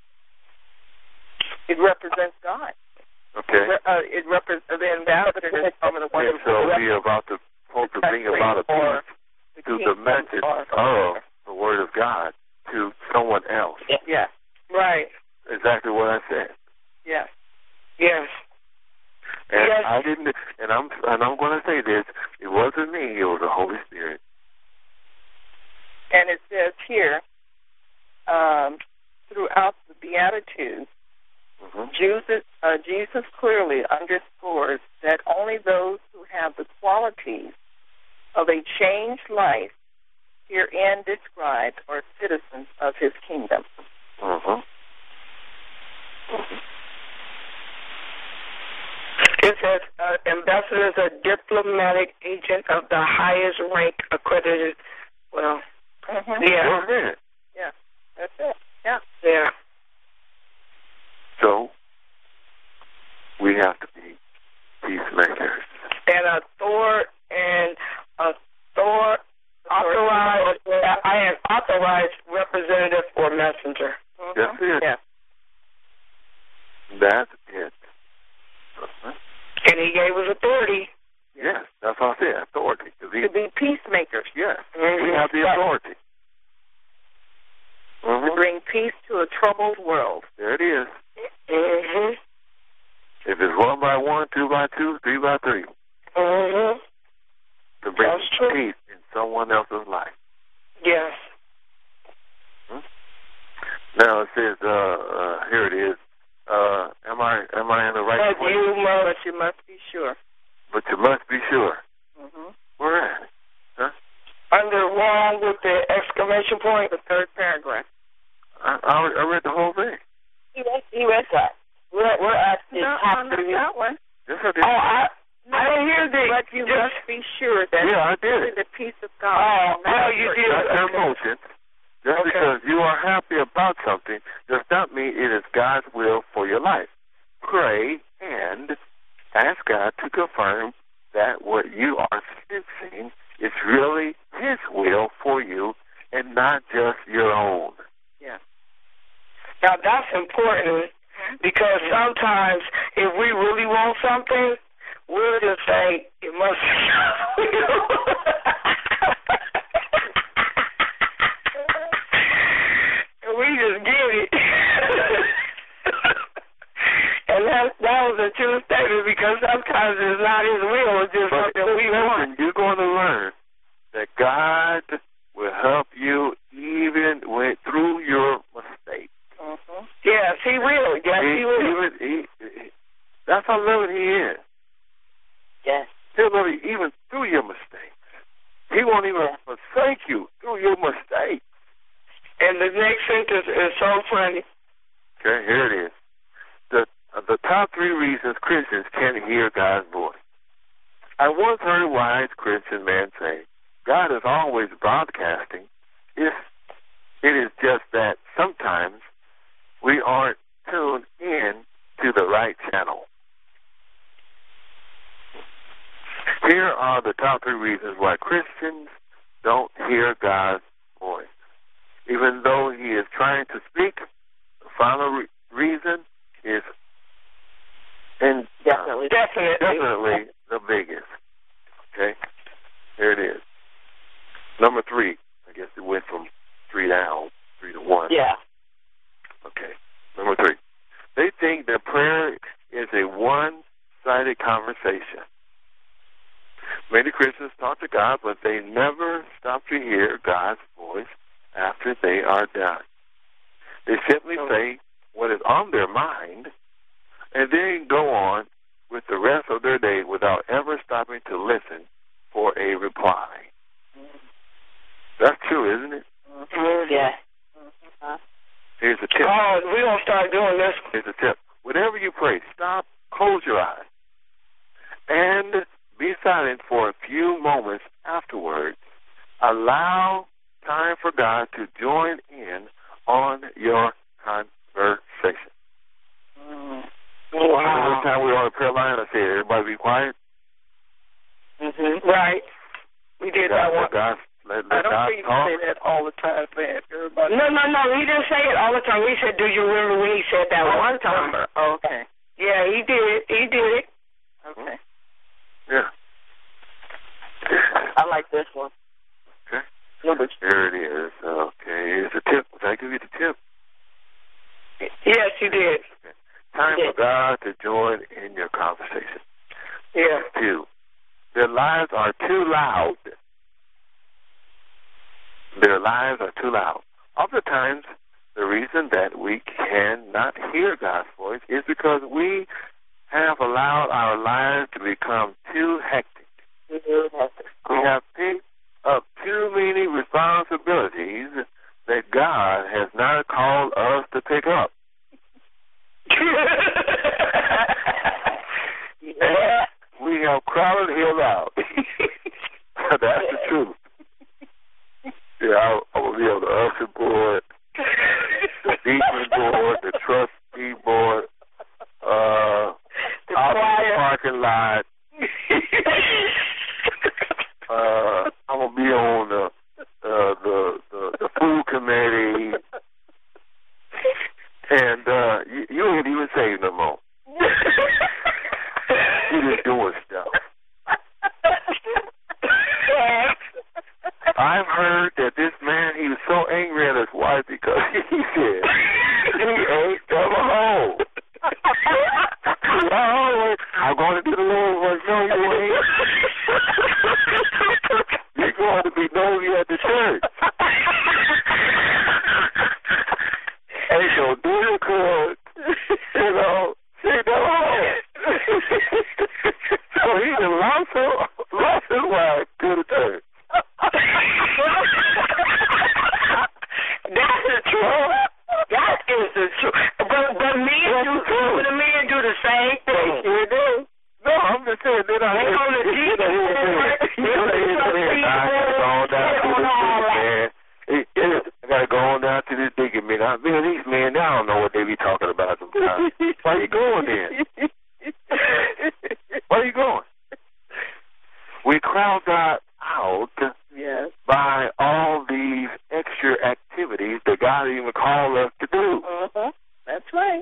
It represents God. Okay. It, uh, it represents the ambassador is some of the one And so we are about to hope to bring about a or peace through the message or, of the Word of God to someone else. Yeah. Right. Exactly what I said. Yes. Yes. And Yes. I didn't. And I'm and I'm going to say this. It wasn't me. It was the Holy Spirit. And it says here, um, throughout the Beatitudes, mm-hmm. Jesus, uh, Jesus clearly underscores that only those who have the qualities of a changed life herein described are citizens of his kingdom. Mm-hmm. It says, uh, ambassador is a diplomatic agent of the highest rank accredited. Well, mm-hmm. yeah. Well, yeah, that's it. Yeah. Yeah. So, we have to be peacemakers. And author and author authorized, I am authorized representative or messenger. Mm-hmm. That's it. Yeah. That's it. Uh-huh. And he gave us authority. Yes, that's what I said, authority. He, to be peacemakers. Yes, mm-hmm. we have the authority. Mm-hmm. To bring peace to a troubled world. There it is. Mm-hmm. If it's one by one, two by two, three by three. Mm-hmm. To bring That's true. peace in someone else's life. Yes. Hmm? Now it says, uh, uh, here it is. Uh, am I am I in the right but place? You must, but you must be sure. But you must be sure. Mm-hmm. Where at? Huh? Under wrong with the exclamation point, the third paragraph. I, I, I read the whole thing. He read, he read that. We're, we're at the no, top not three. that one. Yes, I did. Oh, I, no, I didn't hear the. But you just, must be sure that yeah, I did. the peace of God. Oh, well, you did. That's your emotion. Just okay. because you are happy about something does not mean it is God's will for your life. Pray and ask God to confirm that what you are sensing is really His will for you and not just your own. Yeah. Now, that's important because sometimes if we really want something, we'll just say, it must be we just get it. And that, that was a true statement because sometimes it's not His will, it's just but something we want. You're going to learn that God will help you even when, through your mistakes. Mm-hmm. Yes, He will. Yes, He, he will. Even, he, he, that's how loving He is. Yes. He'll love you even through your mistakes. He won't even yes. forsake you through your mistakes. And the next sentence is so funny. Okay, here it is. The uh, the top three reasons Christians can't hear God's voice. I once heard a wise Christian man say, God is always broadcasting. It's, it is just that sometimes we aren't tuned in to the right channel. Here are the top three reasons why Christians don't hear God's voice. Even though He is trying to speak, the final re- reason is and definitely, uh, definitely, definitely the biggest. Okay, here it is. Number three. I guess it went from three down, three to one. Yeah. Okay. Number three. They think that prayer is a one-sided conversation. Many Christians talk to God, but they never stop to hear God's voice after they are done. They simply say what is on their mind and then go on with the rest of their day without ever stopping to listen for a reply. That's true, isn't it? Mm-hmm. Yeah. Mm-hmm. Here's a tip. Oh, we're going to start doing this. Here's a tip. Whenever you pray, stop, close your eyes, and be silent for a few moments afterwards. Allow time for God to join in on your conversation. Mm. Wow. Every time we were on the prayer line, I said, everybody be quiet. Mm-hmm. Right. We did that one. God, let, let I don't God think you talk. say that all the time, man. Everybody. No, no, no. He didn't say it all the time. He said, do you remember when he said that oh, one time? Oh, okay. Yeah, he did. He did it. Okay. Yeah. I like this one. Okay. Number two. Here it is. Okay. Here's a tip. Did I give you the tip? Yes, you did. Okay. Time for God to join in your conversation. Yeah. Two. Their lives are too loud. Their lives are too loud. Oftentimes, the reason that we cannot hear God's voice is because we have allowed our lives to become too hectic. We have picked up too many responsibilities that God has not called us to pick up. And we have crowded Him out. That's the truth. Yeah, I'm, I'm going to be on the usher board, the deacon board, the trustee board, uh, the out in choir. the parking lot. uh, I'm going to be on the, uh, the, the, the food committee. And uh, you, you ain't even saved no more. You just doing stuff. I've heard that this man, he was so angry at his wife because he said he ain't never home. Oh, I'm going to do the Lord's work. No, you ain't. You're going to be nosy at the church. Ain't no dinner cook. You know, she ain't never home. So he done lost, her, lost his wife to the church. That's the truth. That is the truth. But, but men do, but the men do the same thing. You do. No, I'm just saying that I They on the deep end. I gotta go on down to this digging man. I mean, these men, I don't know what they be talking about sometimes. Why you going then? Where you going? We crowd God out yes. by all these extra activities that God even called us to do. Uh-huh. That's right.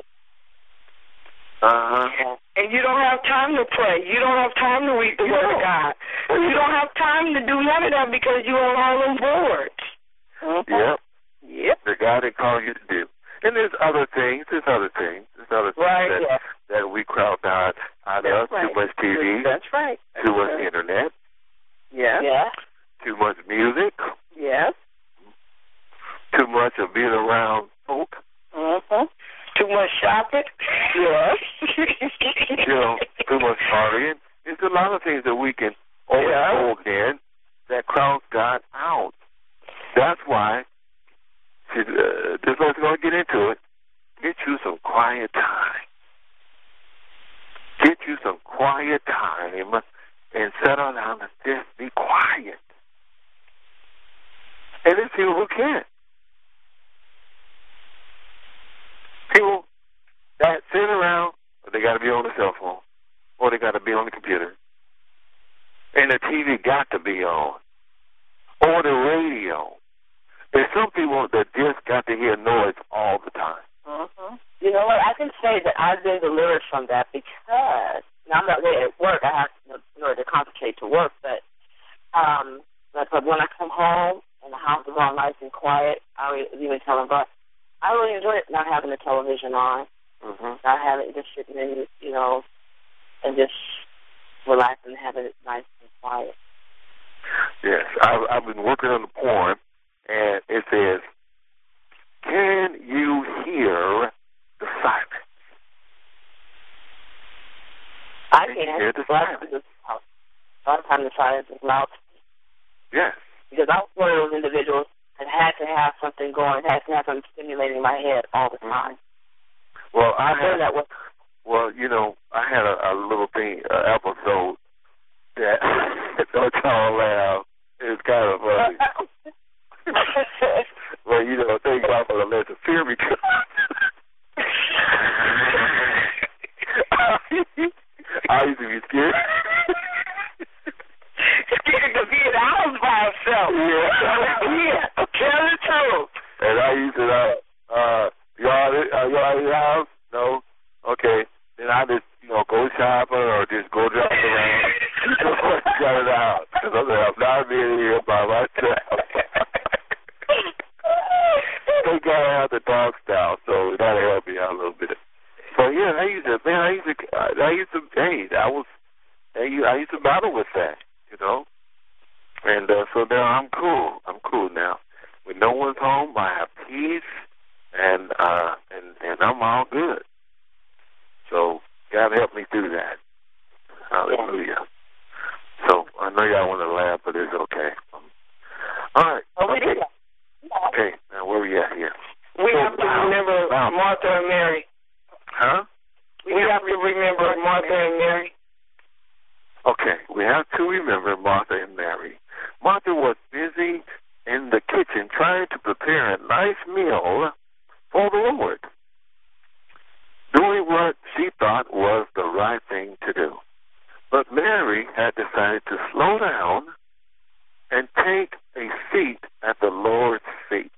Uh-huh. And you don't have time to pray. You don't have time to read the You Word of don't. God. You don't have time to do none of that because you're on all them boards. Uh-huh. Yep. Yep. The God that called you to do. And there's other things. There's other things. There's other things Right, that, yeah. that we crowd God out of. That's right. Too much T V. That's right. That's Too much right. internet. Yeah. Yeah. Too much music. Yes. Too much of being around folk. Uh-huh. Too much shopping. Yes. You know, too much partying. There's a lot of things that we can overlook Yeah. in that crowds God out. That's why, see, uh, just let's go get into it. Get you some quiet time. Get you some quiet time and settle down and just be quiet. And there's people who can't. People that sit around, but they got to be on the cell phone, or they got to be on the computer, and the T V got to be on, or the radio. There's some people that just got to hear noise all the time. Mm-hmm. You know what? I can say that I've been delivered from that because now I'm not there at work. I have to, in order to concentrate to work, but um, but when I come home and the house is all nice and quiet, I was even telling God, I really enjoy it not having the television on, Mm-hmm. not having just sitting in, you know, and just relaxing and having it nice and quiet. Yes, I've, I've been working on the poem, and it says, "Can you hear the silence?" I Can you can. hear the A lot of silence? times a lot of times the silence is loud Yes. because I was one of those individuals that had to have something going, had to have something stimulating my head all the time. Well, I I had that was well, you know, I had a, a little thing, uh, episode that don't y'all laugh. It's kind of funny. Well, you know, thank God for the lesson. Fear me. I used to be scared. Scared to be in the house by himself. Yeah. Yeah. Tell the truth. And I used to, uh, uh, y'all, uh, y'all in the house? No? Okay. Then I just, you know, go shopping or just go drive around. Shut it out. Because I'm, I'm not being here by myself. Thank God I have the dog style, so that'll help me out a little bit. But yeah, I used to, man, I used to, I used to, hey, I was, I used to battle with that, you know. And uh, so now I'm cool. I'm cool now. When no one's home, I have peace, and uh, and and I'm all good. So God help me through that. Hallelujah. Yeah. So I know y'all want to laugh, but it's okay. Um, all right. Oh, okay. Yeah. Yeah. Okay. Now where we at here? We have to remember Martha and Mary. Huh? We have to remember Martha and Mary. Okay, we have to remember Martha and Mary. Martha was busy in the kitchen trying to prepare a nice meal for the Lord, doing what she thought was the right thing to do. But Mary had decided to slow down and take a seat at the Lord's feet.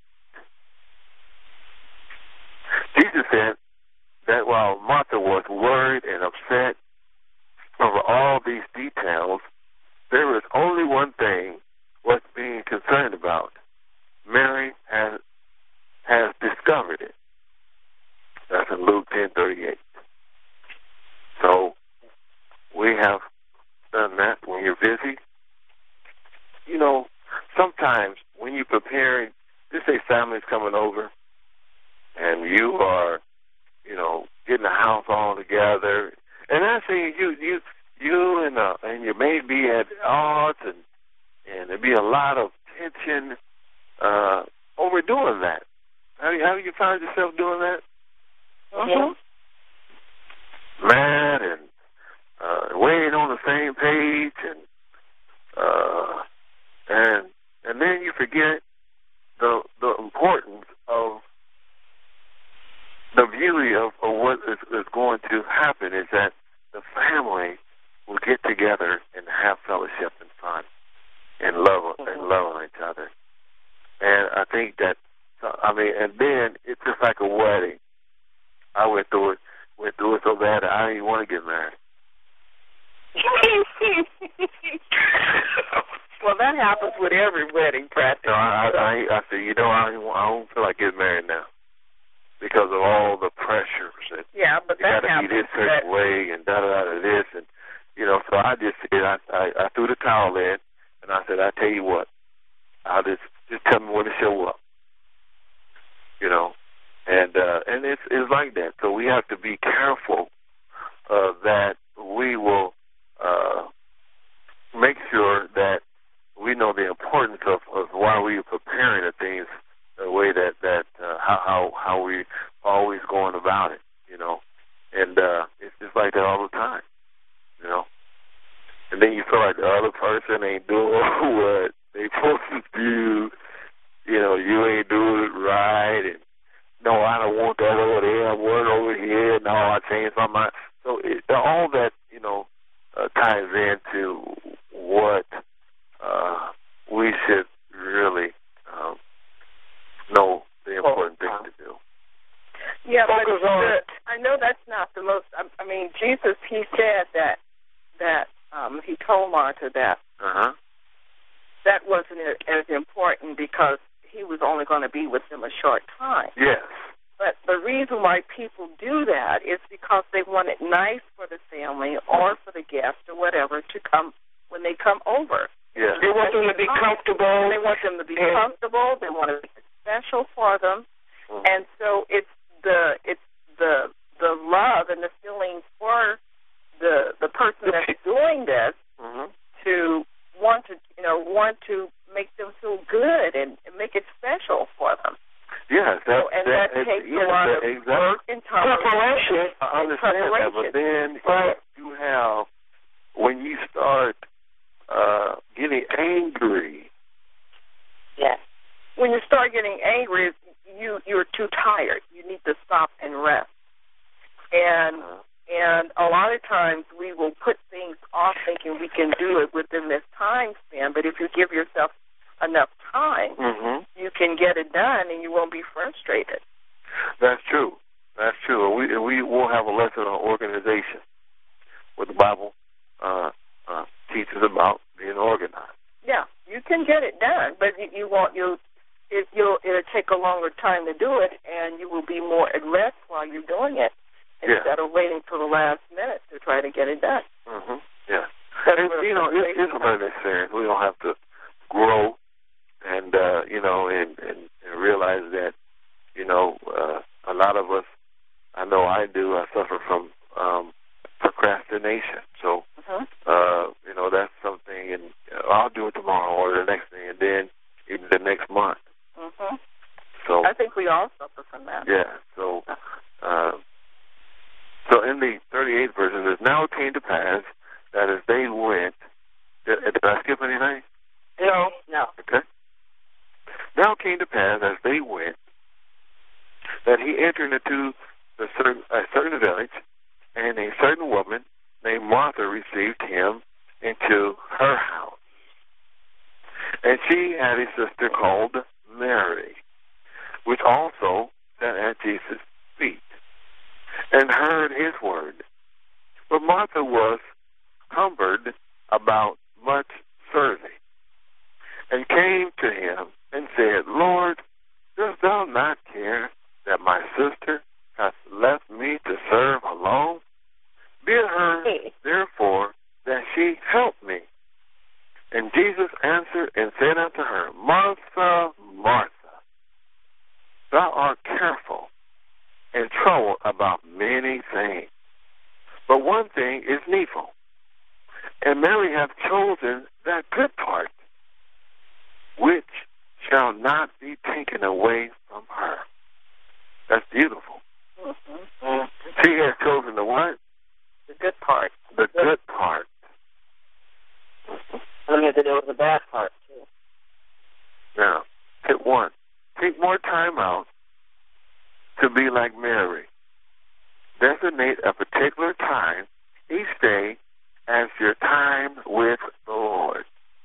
Jesus said that while Martha was worried and upset over all these details, there was only one thing worth being concerned about. Mary has has discovered it. That's in Luke ten thirty-eight. So we have done that. When you're busy, you know, sometimes when you're preparing, just say family's coming over, and you are, you know, getting the house all together. And I say you, you, you, and uh, and you may be at odds, and and there be a lot of tension uh, over doing that. Have you, have you found yourself doing that? Mm-hmm. Mad and uh, we ain't on the same page, and uh, and and then you forget the the importance of the beauty of, of what is, is going to happen is that the family will get together and have fellowship and fun and love and love on each other. And I think that, I mean, and then it's just like a wedding. I went through it, went through it so bad that I didn't want to get married. Well, that happens with every wedding practice. No, I, I, I said, you know, I, I don't feel like getting married now because of all the pressures. And yeah, but that you got to be this certain that... way and da da da this, and you know. So I just said, I, I, I threw the towel in, and I said, I tell you what, I'll just just tell me when to show up. You know, and uh, and it's it's like that. So we have to be careful uh, that we will uh, make sure that we know the importance of, of why we are preparing the things the way that that uh, how how how we always going about it. You know, and uh, it's just like that all the time. You know, and then you feel like the other person ain't doing what they supposed to do. You know, you ain't doing it right, and no, I don't want that over there. I want it over here. No, I changed my mind. So it, all that, you know, uh, ties into what uh, we should really um, know the important thing to do. Yeah, but the, I know that's not the most. I, I mean, Jesus, he said that that um, he told Martha that uh-huh. that wasn't as important because he was only going to be with them a short time. Yes. But the reason why people do that is because they want it nice for the family or for the guest or whatever to come when they come over. Yes. They want them to be comfortable. They want them to be comfortable. They want to be special for them. Mm-hmm. And so it's the it's the the love and the feeling for the the person that's doing this mm-hmm. to want to you know want to make them feel good and, and make it special for them. Yes, that, so, and that, that takes yes, a lot that, of exactly. work and time. Preparation. I understand that, but then right. you have when you start uh, getting angry. Yes. When you start getting angry, you you're too tired. You need to stop and rest. And uh-huh. and a lot of times we will put things off thinking we can do it within this time span. But if you give yourself enough time, mm-hmm. you can get it done, and you won't be frustrated. That's true. That's true. And we and we will have a lesson on organization, where the Bible uh, uh, teaches about being organized. Yeah, you can get it done, but you, you won't. You it, you'll it'll take a longer time to do it, and you will be more at rest while you're doing it instead yeah. of waiting till the last minute to try to get it done. Mm-hmm. Yeah, That's and, you know, it, it's a learning experience. We don't have to grow. And, uh, you know, and, and, and realize that, you know, uh, a lot of us, I know I do, I suffer from um, procrastination. So, mm-hmm. uh, you know, that's something, and uh, I'll do it tomorrow or the next day, and then even the next month. Mm-hmm. So I think we all suffer from that. Yeah. So, uh, so in the thirty-eighth verse, it says, "Now it came to pass that as they went," did, did I skip anything? No. No. Okay. Now it came to pass as they went that he entered into the certain, a certain village, and a certain woman named Martha received him into her house. And she had a sister called Mary, which also sat at Jesus' feet, and heard his word. But Martha was cumbered about much serving, and came to him and said, Lord, dost thou not care that my sister hath left me to serve alone? Bid her, therefore, that she help me. And Jesus answered and said unto her, Martha, Martha, thou art careful and troubled about many things, but one thing is needful. And Mary hath chosen that good part, which shall not be taken away from her. That's beautiful. Mm-hmm. She has chosen the what? The good part. The good part. Let me have to deal with the bad part, too. Now, tip one. Take more time out to be like Mary. Designate a particular time each day as your time with the Lord.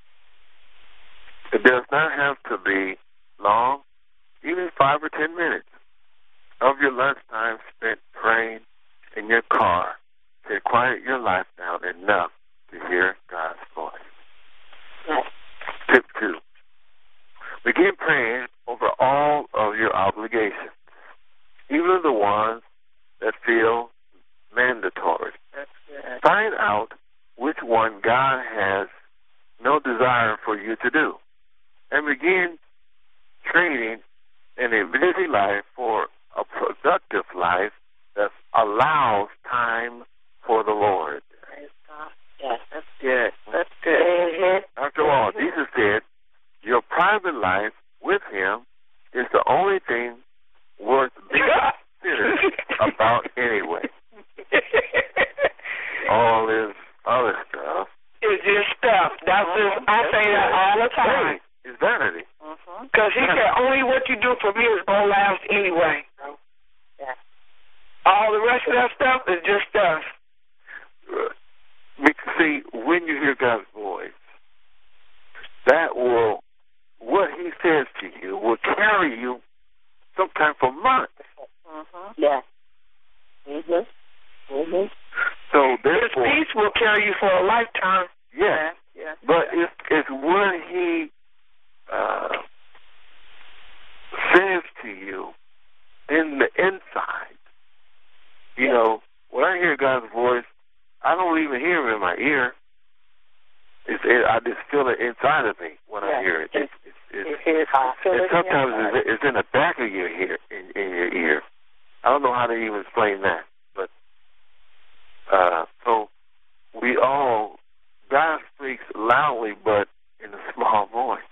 It does not have to be long, even five or ten minutes of your lunchtime spent praying in your car to quiet your life down enough to hear God's voice. Yes. Tip two. Begin praying over all of your obligations, even the ones that feel mandatory. That's good. Find out which one God has no desire for you to do, and begin training in a busy life for a productive life that allows time for the Lord. Praise God. Yes. That's good. That's good. Mm-hmm. After all, Jesus said, your private life with him is the only thing worth being considered about anyway. All this other stuff It's just stuff. That's just, I say that all the time. It's vanity. Because he said, only what you do for me is going to last anyway. Yeah. All the rest of that stuff is just stuff. Because, see, when you hear God's voice, that will, what he says to you will carry you sometime for months. Mm-hmm. Yeah. Mhm. Mhm. So His therefore, peace will carry you for a lifetime. yes, Yeah. but it's, it's what he uh, says to you in the inside. You know, when I hear God's voice, I don't even hear him in my ear. It's, it, I just feel it inside of me when Yeah. I hear it. It's, it's, it's, You hear it, feel and it sometimes in your it's, it's in the back of your ear, in, in your ear. I don't know how to even explain that, but uh, so we all, God speaks loudly, but in a small voice.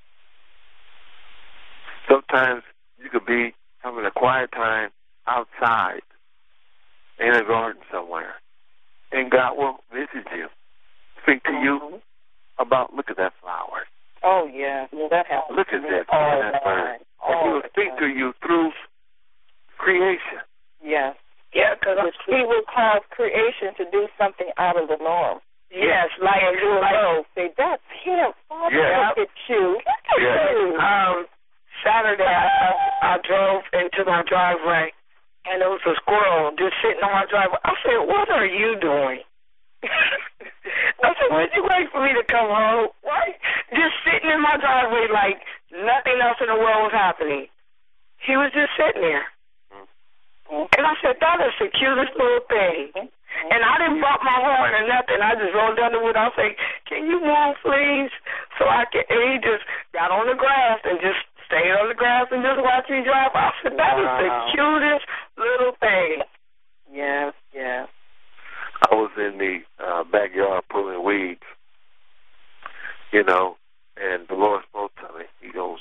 Sometimes you could be having a quiet time outside in a garden somewhere, and God will visit you, speak to you about, look at that flower. Oh, yeah. Yeah, that happens. Look at that, all that the bird. time. And he All will the speak time. to you through creation. Yes. Yeah, because He will cause creation to do something out of the norm. yes, like And you will like know, say, that's him. Father, Yeah. look at you. Look at Yeah. you. um Saturday I, I, I drove into my driveway and there was a squirrel just sitting on my driveway. I said, what are you doing? I said, why'd you wait for me to come home? Why? Just sitting in my driveway like nothing else in the world was happening. He was just sitting there. And I said, that is the cutest little thing. And I didn't bump my horn or nothing. I just rolled down the window. I said, can you move, please? So I can, and he just got on the grass and just stayed on the grass and just watched me drive off. And that wow. was the cutest little thing. Yes, yes. I was in the uh, backyard pulling weeds, you know, and the Lord spoke to me. He goes,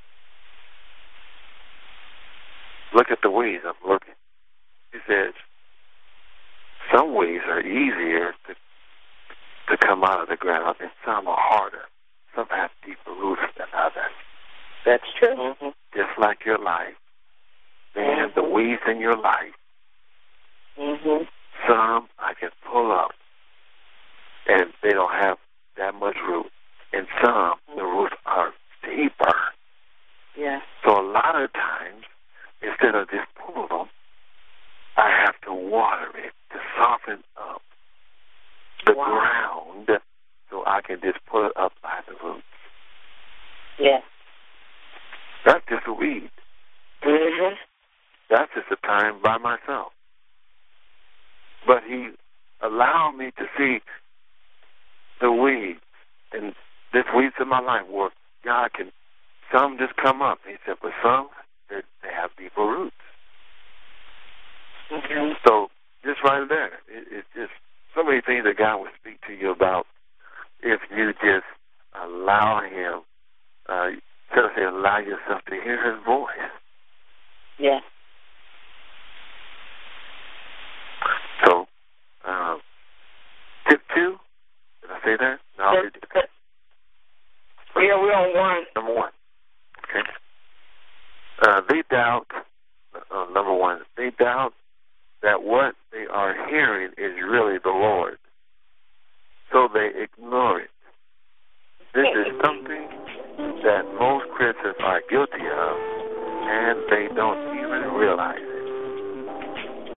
look at the weeds. I'm looking. He says, some weeds are easier to to come out of the ground, and some are harder. Some have deeper roots than others. That's true. Mm-hmm. Just like your life. Man, mm-hmm. the weeds in your life, mm-hmm. some I can pull up, and they don't have that much root. And some, mm-hmm. the roots are deeper. Yeah. So a lot of times, instead of just pulling them, I have to water it to soften up the wow. ground so I can just pull it up by the roots. Yeah. That's just a weed. Mm-hmm. That's just a time by myself. But he allowed me to see the weeds, and this weeds in my life where God can, some just come up. He said, but some, they have deeper roots. Mm-hmm. So just right there, it, it's just so many things that God will speak to you about if you just allow him, uh, tell him, allow yourself to hear his voice. Yeah. So, um, tip two, did I say that? No, I'll read it. Yeah, we're on one. Number one. Okay. Uh, they doubt, uh, number one, they doubt that what they are hearing is really the Lord. So they ignore it. This is something that most Christians are guilty of, and they don't even realize it.